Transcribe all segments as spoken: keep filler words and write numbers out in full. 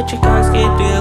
чикагский дрил.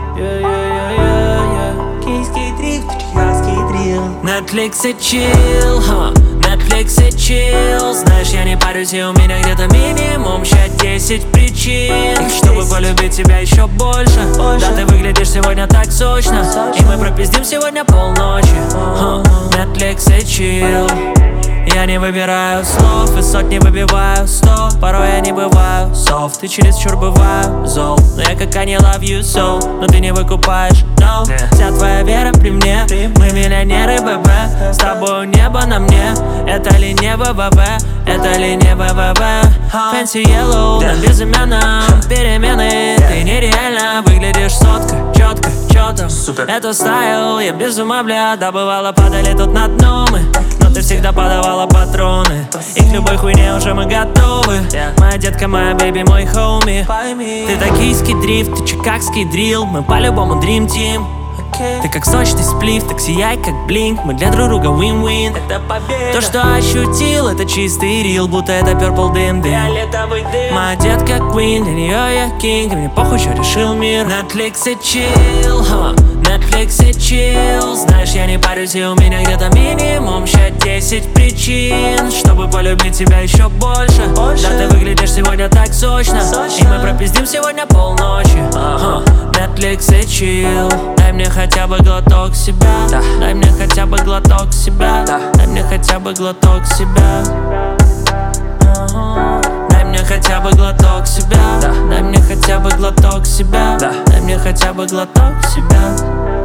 Киевский дрифт, чикагский дрил. Netflix и chill, ха, Netflix и chill. Знаешь, я не парюсь, и у меня где-то минимум ща десять причин, чтобы полюбить тебя еще больше. Да, ты выглядишь сегодня так сочно, и мы пропиздим сегодня полночи. ха, Netflix и chill. Я не выбираю слов и сотни выбиваю сто. Порой я не бываю софт и чересчур бываю зол. Но я как I love you so. Но ты не выкупаешь, no. Вся твоя вера при мне. Мы миллионеры, ББ. С тобой небо на мне. Это ли не ВВВ? Это ли не ВВВ? Fancy yellow на безымянном. Перемены, ты нереально выглядишь сотка. Четко, чё там? Это стайл, я без ума, бля. Да бывало падали тут на дно мы, но ты всегда подавала патроны. И к любой хуйне уже мы готовы. Моя детка, моя бэби, мой хоуми. Ты токийский дрифт, ты чикагский дрил. Мы по-любому dream team. Ты как сочный сплив, так сияй как блинк. Мы для друг друга win-win. Это победа. То, что ощутил, это чистый рил, будто это purple дым дым. Фиолетовый дым. Моя детка queen, для нее я king. И мне похуй, что решил мир. Netflix и chill, ха, Netflix и chill. Знаешь, я не парюсь, и у меня где-то минимум ща десять причин, чтобы полюбить тебя еще больше. больше. Да, ты выглядишь сегодня так сочно, сочно. и мы пропиздим сегодня полночи. ха, Netflix и chill. Дай мне хотя бы глоток себя, да. Дай мне хотя бы глоток себя, да. Дай мне хотя бы глоток себя. Дай мне хотя бы глоток себя, да. Дай мне хотя бы глоток себя, да. Дай мне хотя бы глоток себя.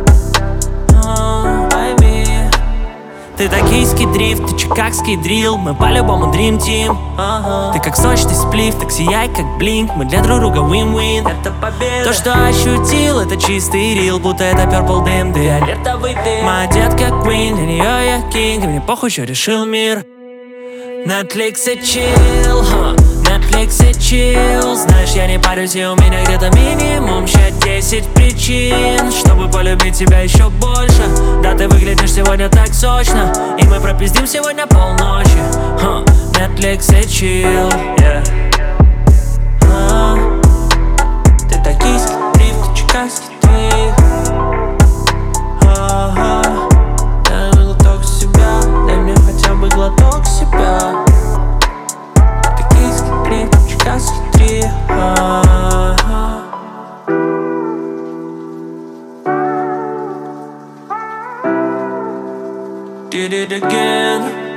Пойми. Ты токийский дрифт, ты чикагский дрил. Мы по-любому dream team. Ага. Ты как сочный сплив, так сияй как блинк. Мы для друг друга win-win. Это победа. То, что ощутил, это чистый рил, будто это purple дым дым. Фиолетовый дым. Моя детка queen, для нее я king. И мне похуй, что решил мир. Netflix и chill, ха, Netflix и chill. Знаешь, я не парюсь, и у меня где-то минимум ща десять причин, чтобы полюбить тебя еще больше. Да, ты выглядишь сегодня так сочно, и мы пропиздим сегодня полночи. ха, Netflix и chill, yeah. А, Ты токийский дрифт, чикагский дрифт. Ага. Дай мне глоток себя, дай мне хотя бы глоток себя. Токийский дрифт, чикагский дрифт. Ага. Did it again.